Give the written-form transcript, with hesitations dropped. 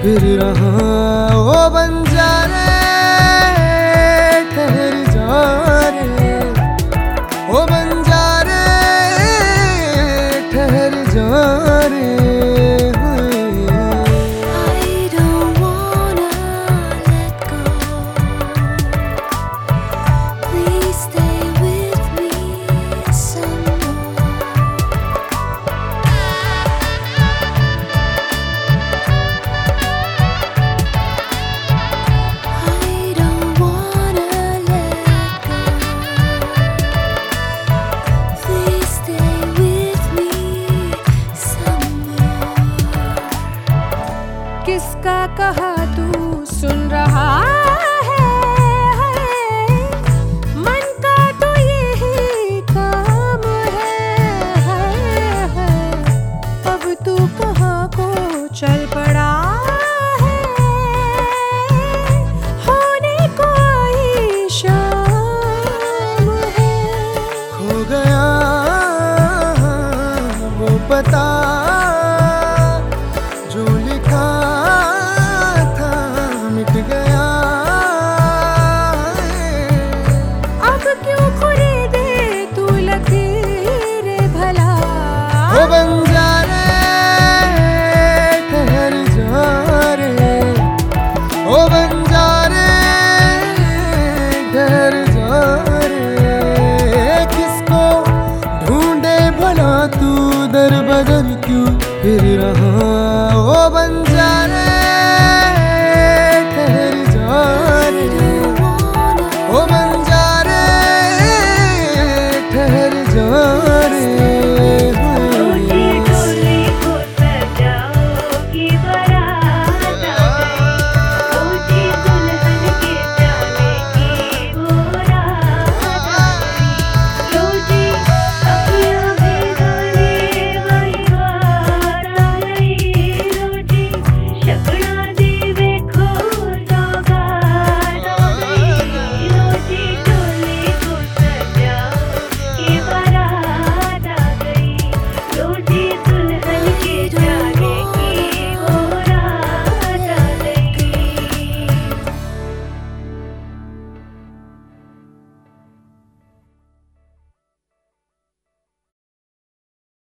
फिर रहा। ओ बंजारे ठहर जा रे, ओ बंजारे ठहर जा रे। किसका कहा तू सुन रहा है, मन का तो यही काम है। अब तू कहाँ को चल पड़ा है, होने को ही शाम है। खो गया वो पता जो लिखा गया, अब क्यों खरीदे तू लकीरें भला। ओ बंजारे ठहर जा रे, ओ बंजारे ठहर जा रे। किसको ढूंढे भला तू दर बदर क्यों फिर रहा।